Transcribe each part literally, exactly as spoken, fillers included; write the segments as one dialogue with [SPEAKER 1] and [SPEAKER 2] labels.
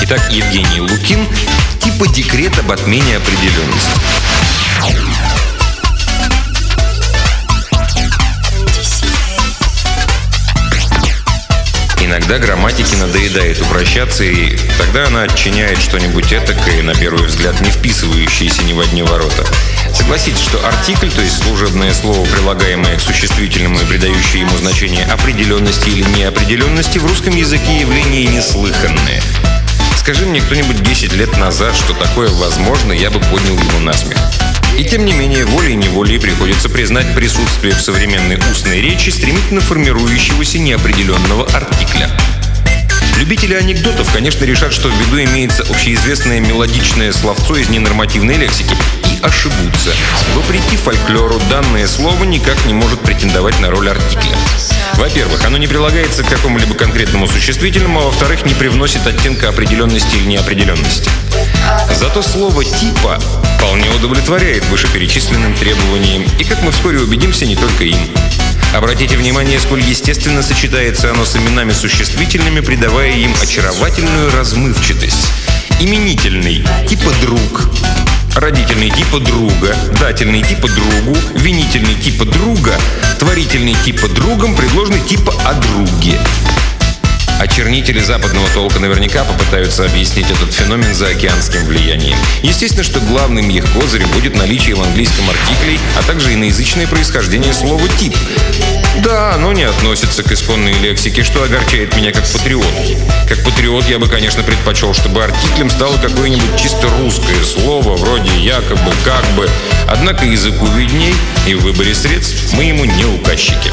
[SPEAKER 1] Итак, Евгений Лукин типа декрет об отмене определенности. Иногда грамматике надоедает упрощаться, и тогда она отчиняет что-нибудь этакое, на первый взгляд, не вписывающееся ни в одни ворота. Согласитесь, что артикль, то есть служебное слово, прилагаемое к существительному и придающее ему значение определенности или неопределенности, в русском языке явление неслыханное. Скажи мне кто-нибудь десять лет назад, что такое возможно, я бы поднял его на смех. И тем не менее, волей-неволей приходится признать присутствие в современной устной речи стремительно формирующегося неопределенного артикля. Любители анекдотов, конечно, решат, что в виду имеется общеизвестное мелодичное словцо из ненормативной лексики, и ошибутся. Вопреки фольклору, данное слово никак не может претендовать на роль артикля. Во-первых, оно не прилагается к какому-либо конкретному существительному, а во-вторых, не привносит оттенка определенности или неопределенности. Зато слово «типа» вполне удовлетворяет вышеперечисленным требованиям, и, как мы вскоре убедимся, не только им. Обратите внимание, сколь естественно сочетается оно с именами существительными, придавая им очаровательную размывчатость. Именительный – типа «друг», родительный типа «друга», дательный типа «другу», винительный типа «друга», творительный типа «другом», предложный типа «о друге». Очернители западного толка наверняка попытаются объяснить этот феномен заокеанским влиянием. Естественно, что главным их козырем будет наличие в английском артиклей, а также иноязычное происхождение слова «тип». Да, оно не относится к исконной лексике, что огорчает меня как патриот. Как патриот я бы, конечно, предпочел, чтобы артиклем стало какое-нибудь чисто русское слово, вроде «якобы», «как бы». Однако языку видней, и в выборе средств мы ему не указчики.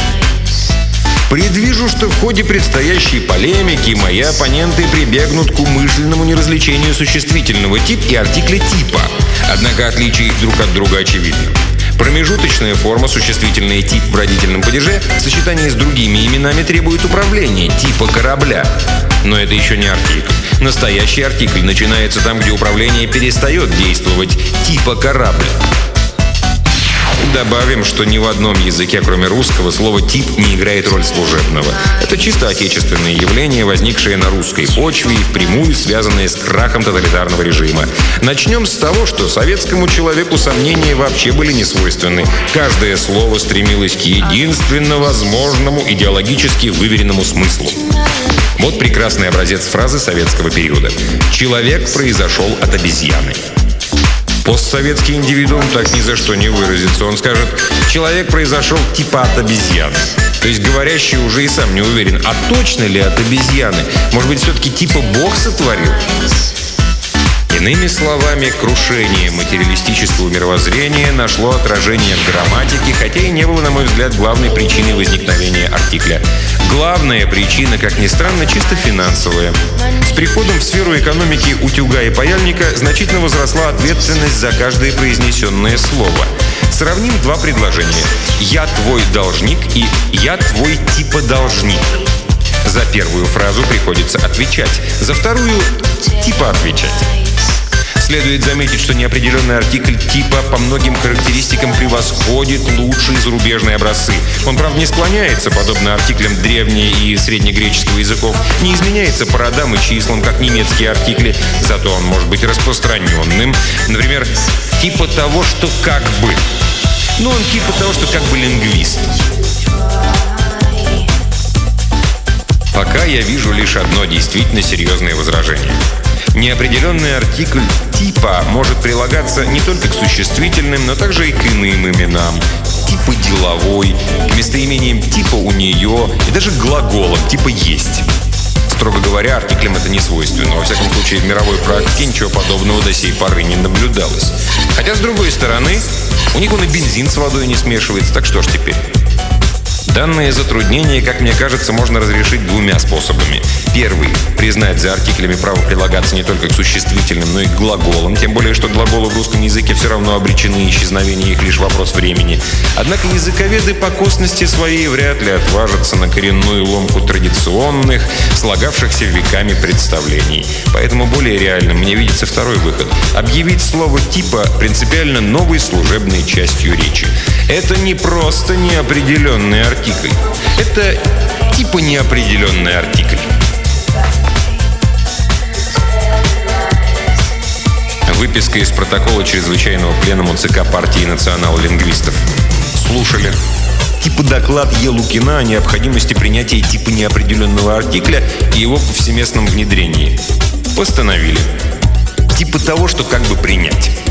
[SPEAKER 1] Предвижу, что в ходе предстоящей полемики мои оппоненты прибегнут к умышленному неразличению существительного «тип» и артикля «типа». Однако отличие их друг от друга очевидно. Промежуточная форма, существительное «тип» в родительном падеже, в сочетании с другими именами требует управления, типа корабля. Но это еще не артикль. Настоящий артикль начинается там, где управление перестает действовать, типа корабль. Добавим, что ни в одном языке, кроме русского, слово «тип» не играет роль служебного. Это чисто отечественное явление, возникшее на русской почве и впрямую связанное с крахом тоталитарного режима. Начнем с того, что советскому человеку сомнения вообще были не свойственны. Каждое слово стремилось к единственно возможному идеологически выверенному смыслу. Вот прекрасный образец фразы советского периода. «Человек произошел от обезьяны». Постсоветский индивидуум так ни за что не выразится. Он скажет: «Человек произошел типа от обезьяны». То есть говорящий уже и сам не уверен, а точно ли от обезьяны? Может быть, все-таки типа Бог сотворил? Иными словами, крушение материалистического мировоззрения нашло отражение в грамматике, хотя и не было, на мой взгляд, главной причиной возникновения артикля. Главная причина, как ни странно, чисто финансовая. С приходом в сферу экономики утюга и паяльника значительно возросла ответственность за каждое произнесенное слово. Сравним два предложения. «Я твой должник» и «Я твой типа должник». За первую фразу приходится отвечать, за вторую – типа отвечать. Следует заметить, что неопределенный артикль типа по многим характеристикам превосходит лучшие зарубежные образцы. Он, правда, не склоняется, подобно артиклям древнего и среднегреческого языков, не изменяется по родам и числам, как немецкие артикли, зато он может быть распространенным. Например, типа того, что как бы. Ну, он типа того, что как бы лингвист. Пока я вижу лишь одно действительно серьезное возражение. Неопределенный артикль «типа» может прилагаться не только к существительным, но также и к иным именам. Типа «деловой», к местоимениям типа «у нее» и даже к глаголам типа «есть». Строго говоря, артиклям это не свойственно. Во всяком случае, в мировой практике ничего подобного до сей поры не наблюдалось. Хотя, с другой стороны, у них он и бензин с водой не смешивается, так что ж теперь? Данное затруднение, как мне кажется, можно разрешить двумя способами. Первый – признать за артиклями право прилагаться не только к существительным, но и к глаголам, тем более, что глаголы в русском языке все равно обречены, исчезновение их лишь вопрос времени. Однако языковеды по косности своей вряд ли отважатся на коренную ломку традиционных, слагавшихся веками представлений. Поэтому более реальным мне видится второй выход – объявить слово «типа» принципиально новой служебной частью речи. Это не просто неопределенный артикль. Это типа неопределенный артикль. Выписка из протокола чрезвычайного пленума ЦК партии национал-лингвистов. Слушали. Типа доклад Е. Лукина о необходимости принятия типа неопределенного артикля и его повсеместном внедрении. Постановили. Типа того, что как бы принять.